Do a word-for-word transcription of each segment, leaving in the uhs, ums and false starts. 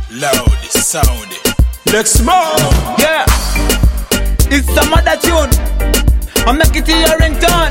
Loud, sound. Next more. Yeah. It's some other tune. I make it in your ringtone.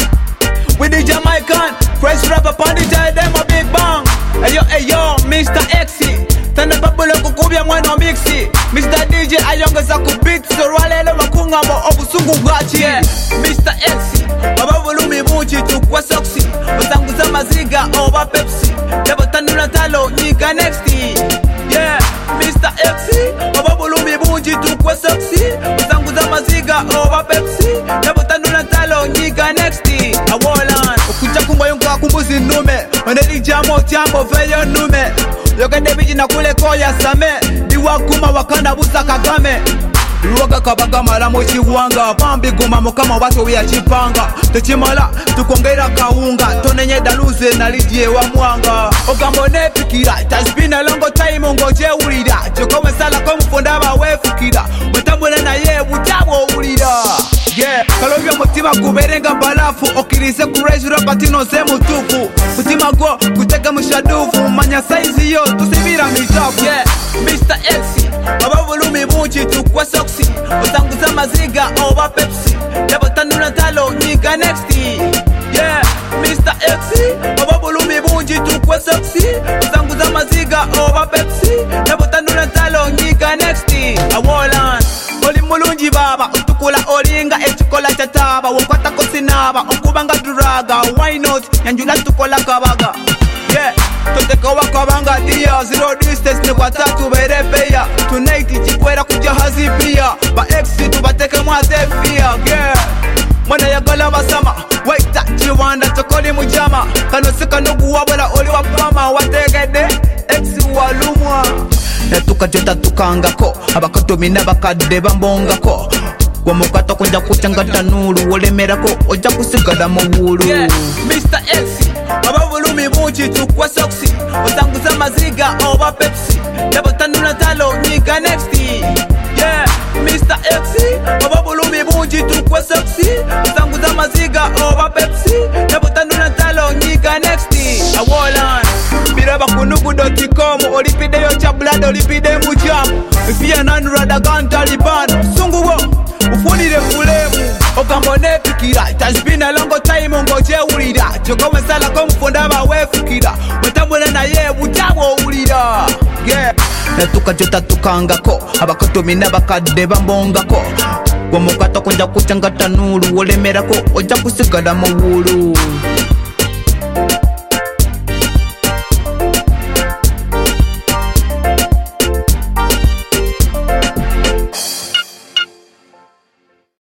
With the Jamaican fresh rap upon the tide, them a big bang. Hey yo, hey yo, Mister Exy. Tanda babula kukubia mwana mixi. Mister D J ayonga za kubit. So rwalele wakunga mo obusungu gachi. Yeah. Mister Exy. Baba volumi muchi tukwa soksi. Wasanguza maziga over Pepsi. Lebo tanula talo nika nexti. Yeah. Mister Exy. Baba volumi muchi tukwa soksi. Wasanguza maziga over Pepsi. Lebo tanula talo nika nexti. Awolan. Okucha kumba yunga kumbuzi nume. Oneli jamo tiambo veyo nume. Yoke debiji na kule koya same. Diwa kuma wakanda busa Kagame. Luwaga kabaga mara mochi wanga. Pambi guma mukama watu wia chipanga. Techimala tukongera kaunga. Tonenye daluze na lidie wa mwanga. Ogambone pikira. It has been a long time ungoje urida. Chokome sala kwa mfondaba wefukira. Metambule na ye butabo urida. Yeah, kalobya mutima kuberenga balafu. Okirize kurejura patino ze mutuku. Mutima go kuteka mushadufu. Manya saizi yo tusibira mitafu. Yeah, Mister Exy. Baba volumi muchi tukwa soksi. Utanguza maziga over Pepsi. Lebo tanula talo nika nexti. Yeah, Mister Exy. Baba volumi muchi tukwa soksi. Utanguza maziga over Pepsi. Lebo tanula talo nika nexti. Awolan. Oli mulungi baba. Utukula olinga echikola chataba. Wakwata kosinaba. Okubanga duraga. Why not? Yanjula tukola kabaga. Yeah, toteka wakabanga dia. Zero distance ni kwa tatu berepeya. Tonight ichikwera kuja hazi pia. Ba exi tubateke mwaze fia. Yeah, mwana ya gola basama. Wait that you wanda chokoli mujama. Kano sika nugu wabola oli wapama. Wategede exi walumwa. Netuka jota tukangako. Abakatomina bakade bambongako. Wamukato kunja kuchangata nuru. Olemerako oja kusigada mawuru. Yeah, Mister Exy. Baba volumi muchi tukwa soksi. Utanguza maziga over Pepsi. Lebo tanula talo nika nexti. Yeah, Mister Exy. Baba volumi muchi tukwa soksi. Utanguza maziga over Pepsi. Lebo tanula talo nika nexti. Awolan. Biraba kunuku doti com. Olipide yo chablada olipide mujamu. Ifia nanu radagan Taliban. Sungu wo ufunire fulemu. Ogambone pikira. It has been a long time ungoje urida. Chokome sala kwa mfondaba wefukira. Metambule na ye butabo urida. Yeah, netuka jota tukangako. Abakatomina bakade bambongako. Wamukato kunja kuchangata nuru. Olemerako oja kusigada mawuru.